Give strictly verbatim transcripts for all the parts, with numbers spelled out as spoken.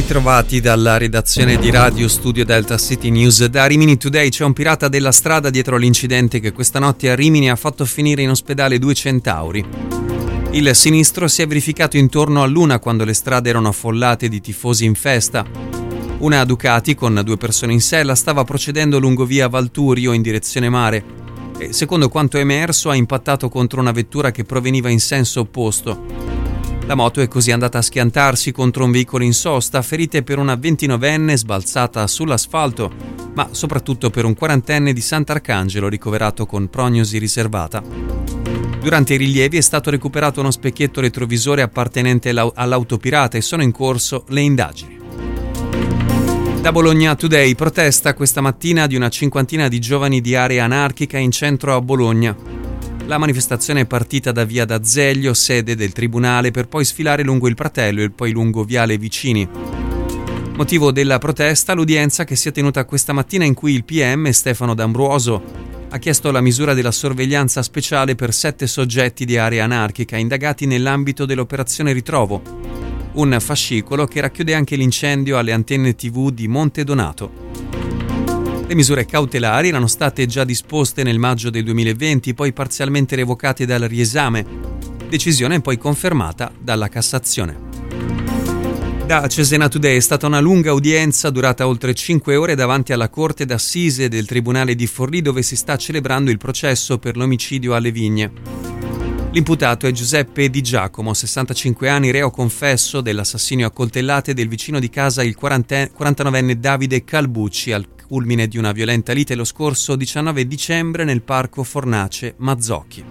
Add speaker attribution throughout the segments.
Speaker 1: ritrovati dalla redazione di Radio Studio Delta City News. Da Rimini Today c'è un pirata della strada dietro l'incidente che questa notte a Rimini ha fatto finire in ospedale due centauri. Il sinistro si è verificato intorno all'una quando le strade erano affollate di tifosi in festa. Una Ducati con due persone in sella stava procedendo lungo via Valturio in direzione mare e, secondo quanto è emerso, ha impattato contro una vettura che proveniva in senso opposto. La moto è così andata a schiantarsi contro un veicolo in sosta, ferite per una ventinovenne sbalzata sull'asfalto, ma soprattutto per un quarantenne di Sant'Arcangelo ricoverato con prognosi riservata. Durante i rilievi è stato recuperato uno specchietto retrovisore appartenente all'autopirata e sono in corso le indagini. Da Bologna Today, protesta questa mattina di una cinquantina di giovani di area anarchica in centro a Bologna. La manifestazione è partita da via d'Azeglio, sede del tribunale, per poi sfilare lungo il Pratello e poi lungo viale Vicini. Motivo della protesta, l'udienza che si è tenuta questa mattina in cui il P M Stefano D'Ambruoso ha chiesto la misura della sorveglianza speciale per sette soggetti di area anarchica indagati nell'ambito dell'operazione Ritrovo, un fascicolo che racchiude anche l'incendio alle antenne tivù di Monte Donato. Le misure cautelari erano state già disposte nel maggio del duemilaventi, poi parzialmente revocate dal riesame, decisione poi confermata dalla Cassazione. Da Cesena Today è stata una lunga udienza durata oltre cinque ore davanti alla Corte d'Assise del Tribunale di Forlì, dove si sta celebrando il processo per l'omicidio alle Vigne. L'imputato è Giuseppe Di Giacomo, sessantacinque anni, reo confesso dell'assassinio a coltellate del vicino di casa il quarantanovenne Davide Calbucci al culmine di una violenta lite lo scorso diciannove dicembre nel parco Fornace Mazzocchi.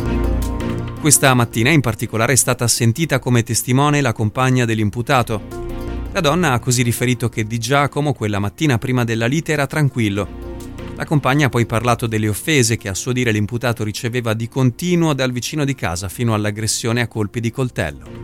Speaker 1: Questa mattina in particolare è stata sentita come testimone la compagna dell'imputato. La donna ha così riferito che Di Giacomo quella mattina prima della lite era tranquillo. La compagna ha poi parlato delle offese che a suo dire l'imputato riceveva di continuo dal vicino di casa fino all'aggressione a colpi di coltello.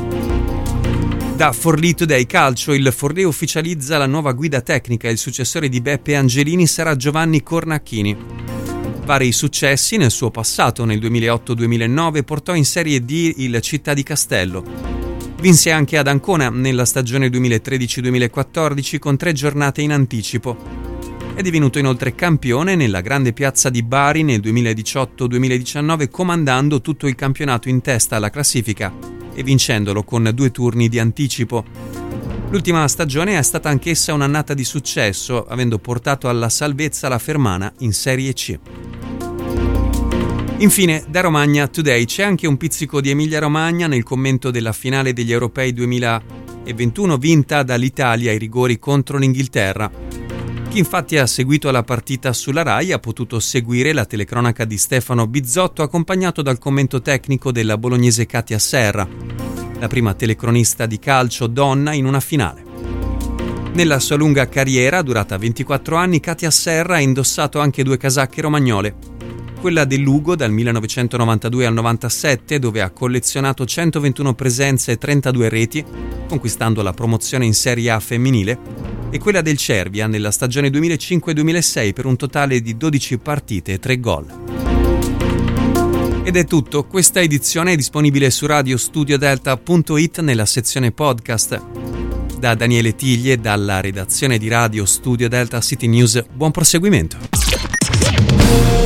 Speaker 1: Da Forlì Today Calcio, il Forlì ufficializza la nuova guida tecnica e il successore di Beppe Angelini sarà Giovanni Cornacchini. Vari successi nel suo passato, nel duemilaotto duemilanove portò in Serie D il Città di Castello. Vinse anche ad Ancona nella stagione duemilatredici duemilaquattordici con tre giornate in anticipo. È divenuto inoltre campione nella grande piazza di Bari nel duemiladiciotto duemiladiciannove, comandando tutto il campionato in testa alla classifica e vincendolo con due turni di anticipo. L'ultima stagione è stata anch'essa un'annata di successo, avendo portato alla salvezza la Fermana in Serie C. Infine, da Romagna Today c'è anche un pizzico di Emilia-Romagna nel commento della finale degli Europei duemilaventuno vinta dall'Italia ai rigori contro l'Inghilterra. Chi infatti ha seguito la partita sulla Rai ha potuto seguire la telecronaca di Stefano Bizzotto accompagnato dal commento tecnico della bolognese Katia Serra, la prima telecronista di calcio donna in una finale. Nella sua lunga carriera, durata ventiquattro anni, Katia Serra ha indossato anche due casacche romagnole. Quella del Lugo dal millenovecentonovantadue al novantasette, dove ha collezionato centoventuno presenze e trentadue reti, conquistando la promozione in Serie A femminile, e quella del Cervia nella stagione duemilacinque duemilasei per un totale di dodici partite e tre gol. Ed è tutto, questa edizione è disponibile su radiostudio-delta punto it nella sezione podcast. Da Daniele Tiglie, dalla redazione di Radio Studio Delta City News, buon proseguimento.